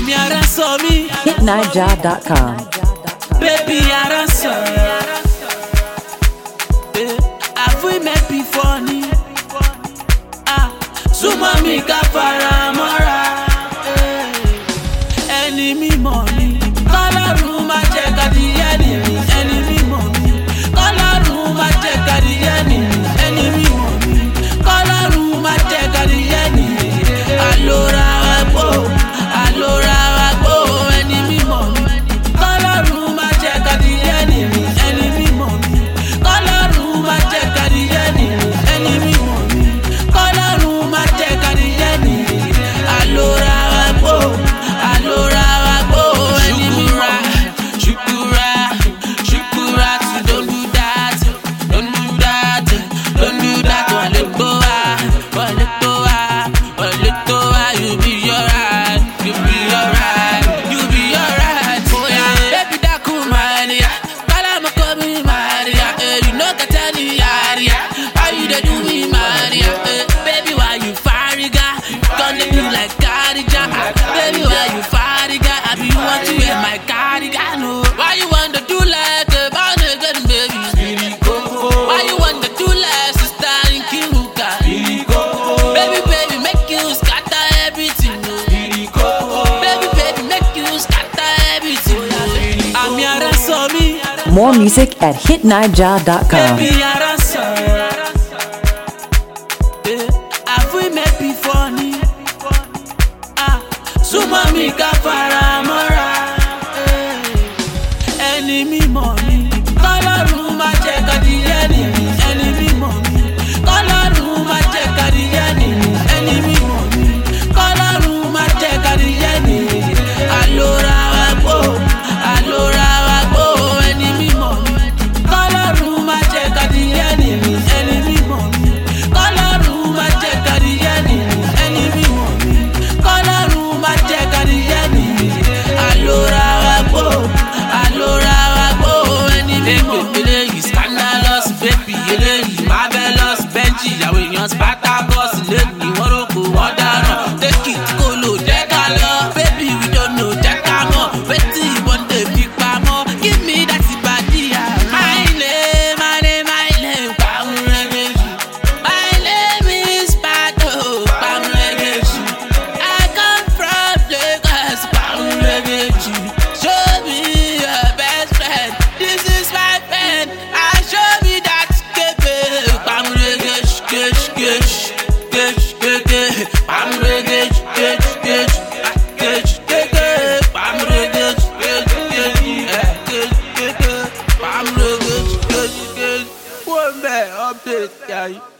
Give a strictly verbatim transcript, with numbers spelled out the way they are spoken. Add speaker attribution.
Speaker 1: àmì ara sọ mí.
Speaker 2: hit niger dot com.
Speaker 1: Baby ara sọ. Have we met before ni? Ah, súnmọ́ mi ká fara mọ́ra. Ẹni mímọ́ mi, kọ́lọ́run má jẹ́ kádìyẹ ni. Ẹni mímọ́ mi, kọ́lọ́run má jẹ́ kádìyẹ ni. Ẹni mímọ́ mi, kọ́lọ́run má jẹ́ kádìyẹ ni. Àlòrà wa gbó, àlòrà wa gbó. Ẹni mímọ́ mi, kọ́lọ́run má jẹ́ kádìyẹ ni. Ẹni mímọ́ mi, kọ́lọ́run má jẹ́ kádìyẹ ni. Ẹni mímọ́ mi, kọ́lọ́run má jẹ́ kádìyẹ ni. Àlòrà wa gbó, àlòrà wa gbó. Ẹni mímọ́ mi. Shukura, shukura, so don't do that, don't do that, don't do that. One little while, one little while, one little while, you be alright, you be alright, you be alright. Oh yeah, baby that cool man, yeah. Kala mo komi man, yeah. Eh, you know that any yeah. How you dey do me man, yeah. Eh, baby why you fariga? Gonna be like cardigan. Baby why you fariga? I be you want to wear my cardigan, no. Why you want to do like a born again baby? Why you want to do like sister in Kiruka? Baby, baby, make you scatter everything, no. Baby, baby, make you scatter everything, no. Àmì ara sọ mí.
Speaker 2: More music at hit niger dot com.
Speaker 1: Baby, ara sọ. Eh, have we met before ni? Ah, súnmọ́ mi ká fara mọ́ra. Ẹni mímọ́ mi, kọ́lọ́run má jẹ́ kádìyẹ ni. Ẹni mímọ́ mi, kọ́lọ́run má jẹ́ kádìyẹ ni. Ẹni mímọ́ mi, kọ́lọ́run má jẹ́ kádìyẹ ni. Àlòrà wa gbó, àlòrà wa gbó. Ẹni mímọ́ mi, kọ́lọ́run má jẹ́ kádìyẹ ni. Ẹni mímọ́ mi, kọ́lọ́run má jẹ́ kádìyẹ ni. Ẹni mímọ́ mi, kọ́lọ́run má jẹ́ kádìyẹ ni. Àlòrà wa gbó, àlòrà wa gbó. Ẹni mímọ́ mi. Eléyìí scandalous baby, eléyìí marvelous Benji. Ìyàwó èèyàn Spartacus lẹ́yìn wọ́n rò kó wọ́n dáràn. Take it kó lò jẹ́ ká lọ. Baby we don't know jẹ́ ká mọ̀. Wetin ìbọn tèmi pamọ́. Give me that body. My name, my name, my name. Pàmùrẹ́gẹ́jì. My name is Pato. Pàmùrẹ́gẹ́jì. I come from Lagos. Pàmùrẹ́gẹ́jì. Show me your best friend. This is my friend. I show me that kebe. Pàmùrẹ́gẹ́jì, gẹ́jì, gẹ́jì, gẹ́jì, gẹ́jì. Pàmùrẹ́gẹ́jì, gẹ́jì, gẹ́jì, gẹ́jì, gẹ́jì. Pàmùrẹ́gẹ́jì, gẹ́jì, gẹ́jì, gẹ́jì, gẹ́jì. Pàmùrẹ́gẹ́jì, gẹ́jì, gẹ́jì. Wọ́n bẹ̀ update, guy.